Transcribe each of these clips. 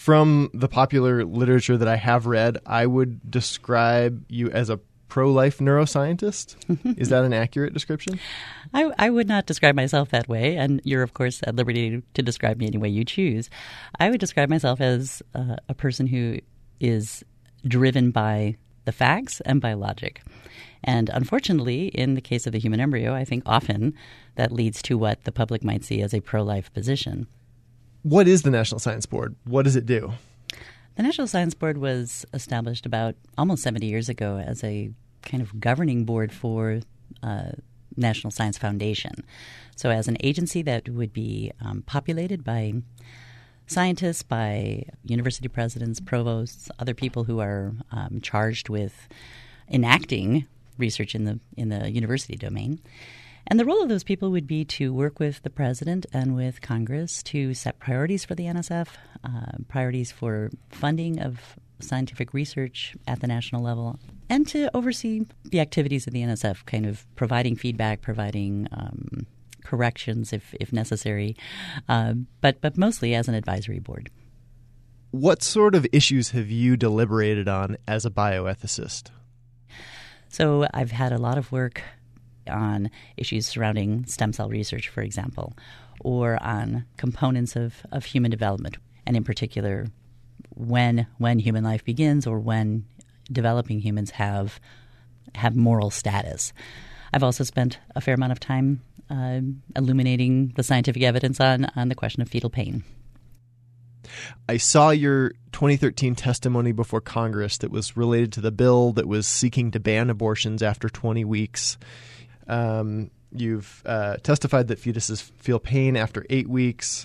From the popular literature that I have read, I would describe you as a pro-life neuroscientist. Is that an accurate description? I would not describe myself that way, and you're, of course, at liberty to describe me any way you choose. I would describe myself as a person who is driven by the facts and by logic. And unfortunately, in the case of the human embryo, I think often that leads to what the public might see as a pro-life position. What is the National Science Board? What does it do? The National Science Board was established about almost 70 years ago as a kind of governing board for National Science Foundation. So as an agency that would be populated by scientists, by university presidents, provosts, other people who are charged with enacting research in the university domain. And the role of those people would be to work with the president and with Congress to set priorities for the NSF, priorities for funding of scientific research at the national level, and to oversee the activities of the NSF, kind of providing feedback, providing corrections if necessary, but mostly as an advisory board. What sort of issues have you deliberated on as a bioethicist? So I've had a lot of work on issues surrounding stem cell research, for example, or on components of human development, and in particular, when human life begins or when developing humans have moral status. I've also spent a fair amount of time illuminating the scientific evidence on the question of fetal pain. I saw your 2013 testimony before Congress that was related to the bill that was seeking to ban abortions after 20 weeks. You've testified that fetuses feel pain after 8 weeks.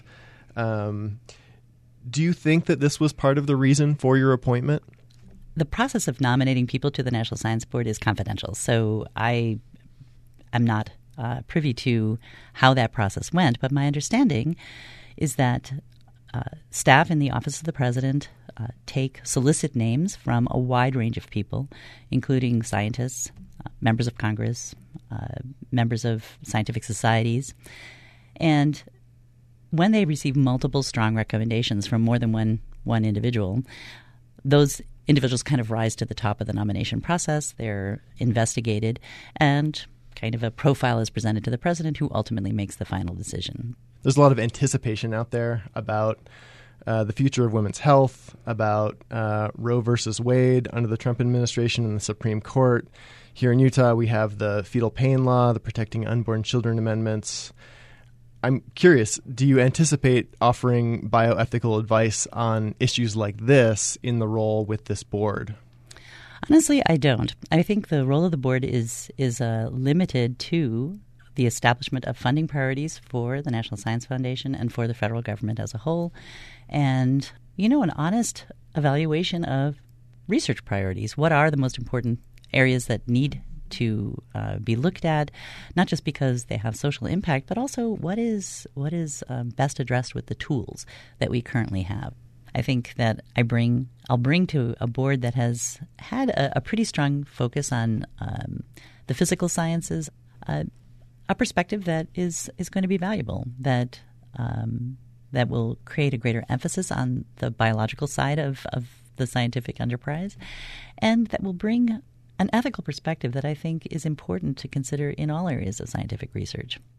Do you think that this was part of the reason for your appointment? The process of nominating people to the National Science Board is confidential, so I am not privy to how that process went, but my understanding is that staff in the Office of the President solicit names from a wide range of people, including scientists, members of Congress, members of scientific societies, and when they receive multiple strong recommendations from more than one individual, those individuals kind of rise to the top of the nomination process. They're investigated, and kind of a profile is presented to the president, who ultimately makes the final decision. There's a lot of anticipation out there about the future of women's health, about Roe versus Wade under the Trump administration and the Supreme Court. Here in Utah, we have the fetal pain law, the Protecting Unborn Children amendments. I'm curious, do you anticipate offering bioethical advice on issues like this in the role with this board? Honestly, I don't. I think the role of the board is limited to the establishment of funding priorities for the National Science Foundation and for the federal government as a whole, and, an honest evaluation of research priorities. What are the most important areas that need to be looked at, not just because they have social impact, but also what is best addressed with the tools that we currently have. I think that I'll bring to a board that has had a pretty strong focus on the physical sciences, a perspective that is going to be valuable, that will create a greater emphasis on the biological side of the scientific enterprise, and that will bring an ethical perspective that I think is important to consider in all areas of scientific research.